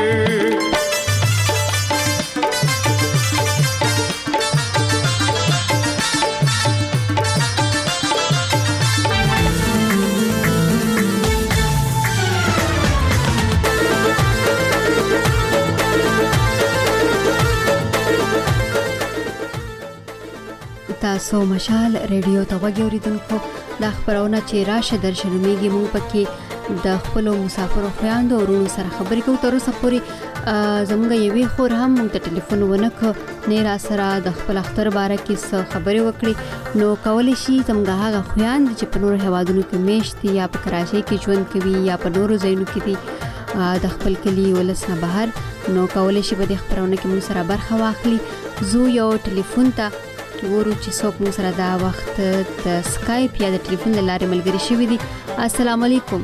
تاسو مشال ریډیو ته وګورئ اوریدونکو دا خبرونه چې راشه درشنومیږي موږ پکې د خپل مسافرو خويندو ورونو سره خبرې کوو تر اوسه پورې زموږ یوې خور هم موږ ته ټلیفون ونه کړ نه را سره د خپل اختر باره کې څه خبرې وکړي نو کولی شي زموږ هغه خويند چې په نورو هیوادونو کې میشت دي یا په کراچۍ کې ژوند کوي یا په نورو ځایونو کې دي د خپل کلي ولس نه بهر نو کولی شي په دې خبرونه کې موږ سره برخه واخلي زو یو ټلیفون ته ورو چې څوک موږ سره دا وخت د سکایپ یا د ټلیفون له لارې ملګري شوي دي السلام علیکم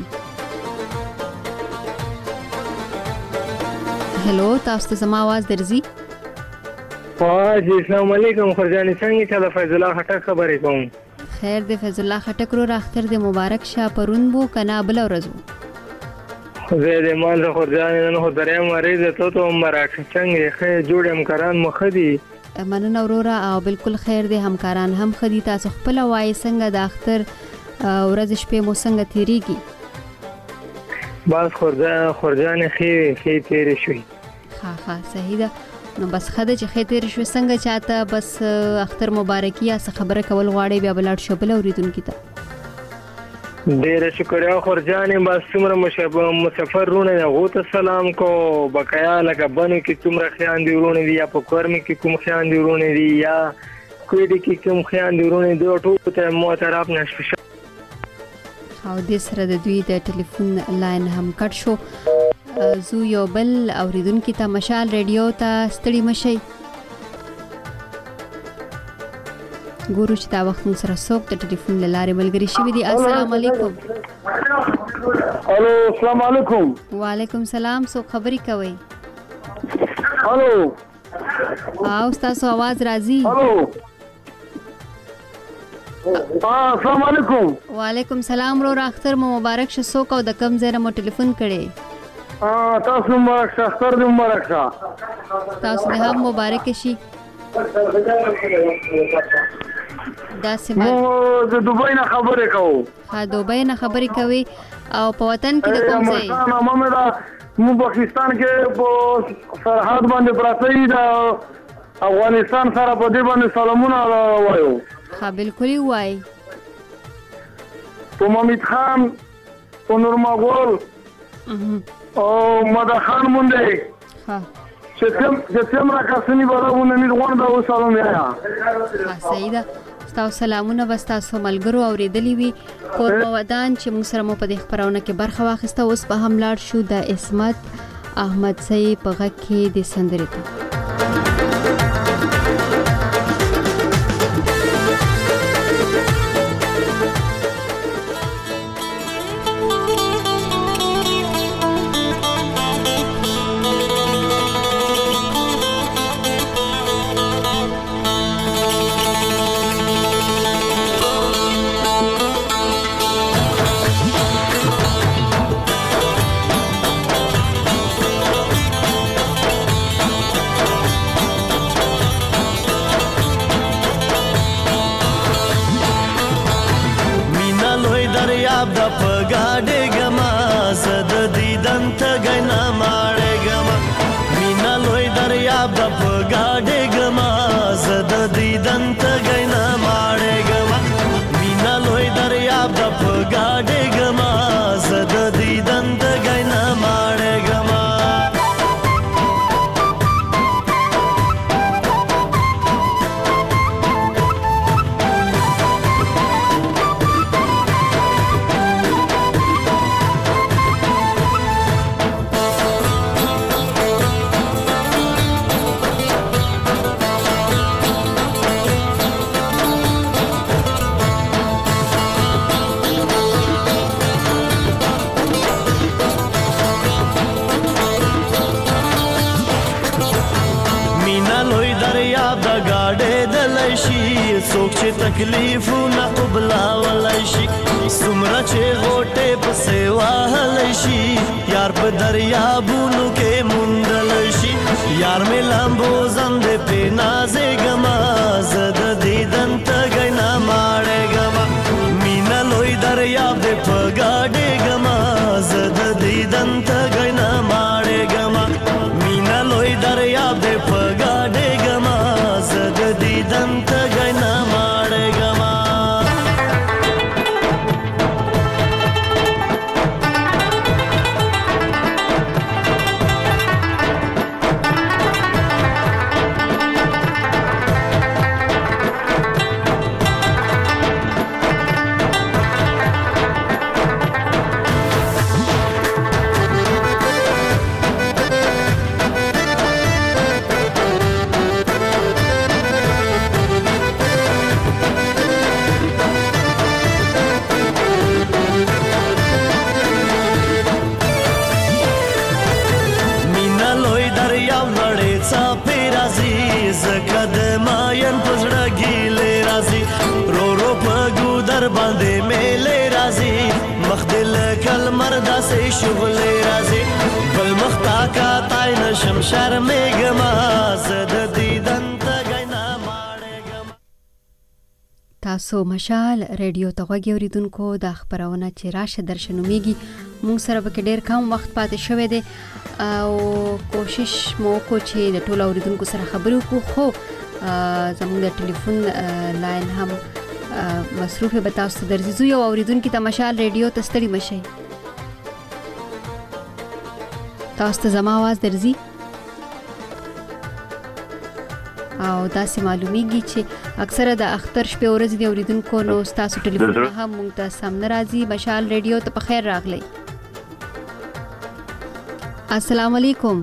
هلو تاسو ته زما आवाज درځي واجی السلام علیکم خرجانی څنګه چې فیض الله خټک خبرې کوم خیر دې فیض الله خټک رو اختر دې مبارک شه پرون بو کنا بل ورځو زه دې مان زه خرجانی نن خو درې مریض ته ته عمره څنګه خې جوړم کران مخدي مننه اورورا او بالکل خیر دې همکاران هم خدي تاسو خپل وای څنګه د اختر ورځ شپې مو څنګه تیریږي بس خرجان خرجان خې خې تیر شوي ها ها صحیح ده نو بس خده چې خې تیر شوي څنګه چاته بس اختر مبارکي یا خبره کول غواړي بیا بلاد شو بل اوریدونکو ته ډیر شکریا خرجان بس څومره مسافر رونه غوته سلام کو بقایا لکه بنو کې څومره خیان دی ورونه دی یا په کورم کې کوم خیان دی ورونه دی یا کوی دی کې کوم خیان دی ورونه دی ټول ته مو طرف نشو او د سره د دوی د ټلیفون لاین هم کټ شو زو یو بل اوریدونکو ته مشال ریډیو ته ستړي مشي ګورو چې دا وخت موږ سره څوک د ټلیفون له لارې ملګري شوي دي السلام علیکم الو السلام علیکم وعلیکم سلام څوک خبرې کوي الو او تاسو आवाज راځي الو السلام علیکم وعلیکم سلام رو اختر مو مبارک شه څوک او د کم ځای مو ټلیفون کړي تاسو مبارک شه اختر دې مبارک شه تاسو دې هم مبارک شي دا سیمه مو د دوبۍ نه خبرې کوو ها دوبۍ نه خبرې کوي او په وطن کې د کوم ځای مو پاکستان کې په سرحد باندې پراته دي د افغانستان سره په دې باندې سلامونه وایو. ها بالکل وای. په محمد خان، په نور مغول او مدح خان مونږه ها چې تم چې تم را کسنی برابونه نه غونډه او سلام یا. ها سیدا تاسو سلامونه بس تاسو ملګرو اوریدلی وی کور په ودان چې موږ سره مو په دې خبرونه کې برخه واخیسته. اوس به هم لاړ شو د اسمت احمد سي په غږ کې د سندرې ته. تکلیفونه قبلا ولای شي سمره چې غوټه په سیوا هلای شي یار په دریابونو کې مونډل شي یار مې لامبو زند په نازې ګما زد دیدن ته غنا ماړې ګما مینا لوی دریاب په گاډې ګما زد دیدن ته غنا ماړې ګما مینا لوی دریاب په گاډې ګما زد دیدن ته غنا ماړې ګما باندې میلې راځي مخدل کل مردا سي شغلې راځي بل مختا کا تای نشم شرمېګما زد دیدن ته غنا ماړېګم. تاسو مشال ریډیو ته غوږی اوریدونکو د خبرونه چې راشه درشنومیږي موږ سره به ډېر کم وخت پاتې شوی دی او کوشش مو کو چې د ټولو اوریدونکو سره خبرو کو خو زموږ د ټلیفون لاین هم مصروف به تاسو درځو یو اوریدونکو ته مشال ریډیو ته ستړي مشي تاسو ته زما आवाज درځي او داسې معلومیږي چې اکثره د اختر شپې ورځ دی اوریدونکو نو تاسو ټلیفون هم مونږ ته سم ناراضي مشال ریډیو ته په خیر راغلی. السلام علیکم.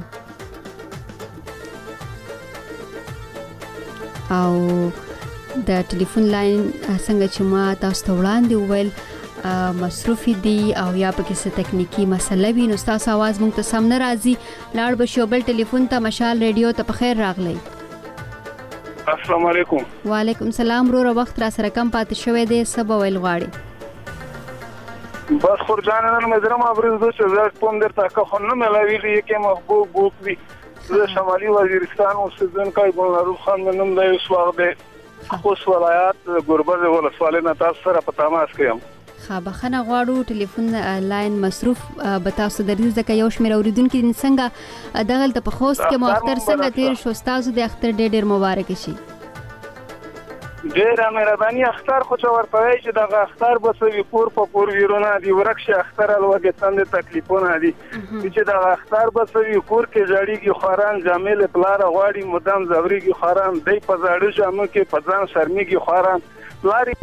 او د ټلیفون لاین څنګه چې ما تاسو ته وړاندې وویل مصروف دي او یا پکې څه تکنیکی مسله وي نو تاسو आवाज مونږ ته سم نه راځي. لاړ به شو بل ټلیفون ته مشال ریډیو ته په خیر راغلی. السلام علیکم. وعلیکم السلام. رو وخت را سره کم پاتې شوی دی سبا ویل غواړي بس خورجان نن مزرم ابرز دو چې زړه پوم درته که خو نه ملاوي کې محبوب بوک وی زه شمالي وزیرستان اوسیدونکی ګلنارو خان منم د اوس وخت د خوست ولایت ګوربز ولسوالۍ نه تاسو سره په تماس کې یم. خابخنه غواړو ټلیفون لاین مصروف به تاسو درځي ځکه یو شمېر اوریدونکي څنګه دغلته په خوست کې مو اختر څنګه تیر شو ستاسو د اختر ډېر ډېر مبارک شي ډېره مهرباني اختر خو چې ورته وایي چې دغه اختر به څه وي پور په پور ویرونه دي ورک شي اختر الوګې څنډې تکلیفونه دي چې دغه اختر به څه وي کور کې ژړېږي خواران جامې له پلاره غواړي مدام ځورېږي خواران دی په زاړه جامو کې په ځان شرمېږي خواران پلار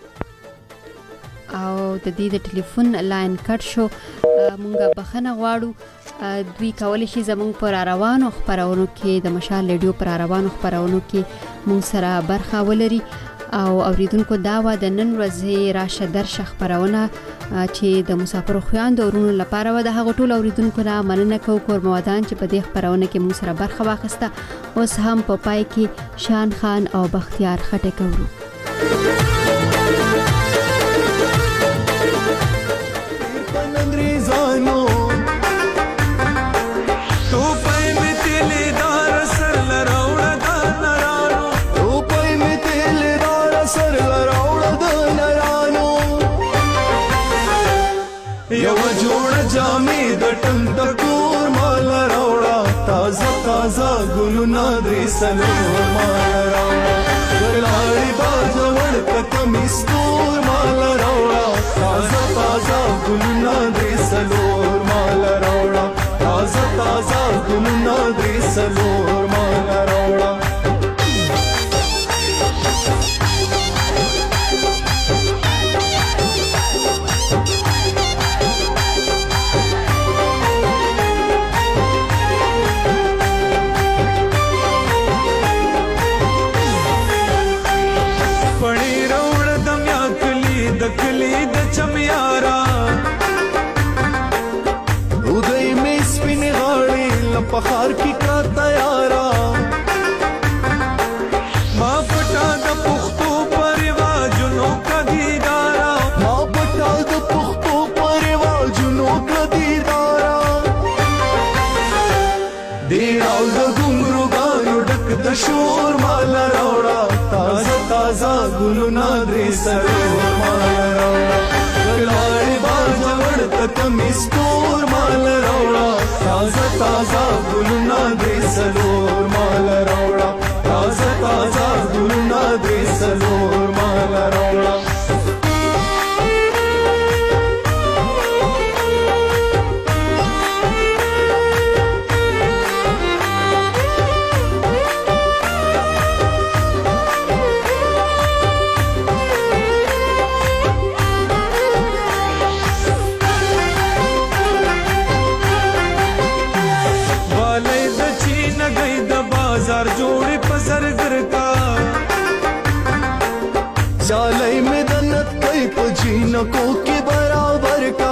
او د دې د ټلیفون لاین کټ شو مونږه بخنه غواړو دوی کولی شي زموږ پر روانو خبرونو کې د مشال رادیو پر روانو خبرونو کې مونږ سره برخه ولري او اوریدونکو دا و د نن ورځې راشه درشه خبرونه چې د مسافرو خویندو ورونو لپاره و د هغه ټول اوریدونکو نه مننه کوو کورمودان چې په دې خبرونه کې مونږ سره برخه واخیسته اوس هم په پای کې شان خان او بختیار خټک کوو یو جوړ جامې د ټنګ ټکور مال راوړه تازه تازه ګلونه درې څلور مال راوړه ګلاړې باز وړ کمیس تور مال راوړه تازه تازه ګلونه درې څلور مال راوړه تازه تازه ګلونه درې څلور مال راوړه پخار کی کا تیارا ما پټا د پختو پرواجونو کدیدارا ما پټا د پختو پرواجونو کدیدارا دیراو د ګمرو غاړو ډک د شور مال راوړه تازه تازه ګلونه درې سرور مال راوړه ګلاړې باز وړ کمیس تور مال راوړه تازه تازه ګلونه درې څلور مال راوړه تازه تازه ګلونه درې څلور مال راوړه चालई में दन्नत कई पजीनको के बराबर का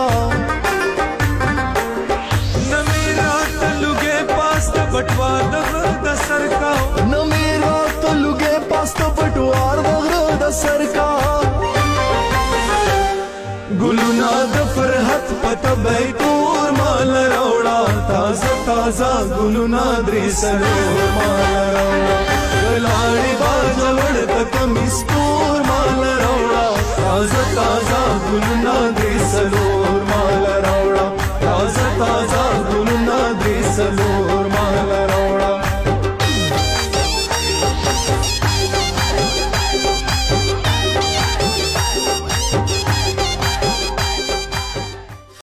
न मेरा तलुगे पास त बटवार द सर का न मेरा तलुगे पास त बटवार द सर का गुलुना द फरहत पत बैतूर माल रोड़ा ताजा ताजा गुलुना द्रे सरोर माल रोड़ा गलाड़ी बाज वड़ कमीस तूर माल रोड़ा ताजा ताजा गुलुना द्रे सरोर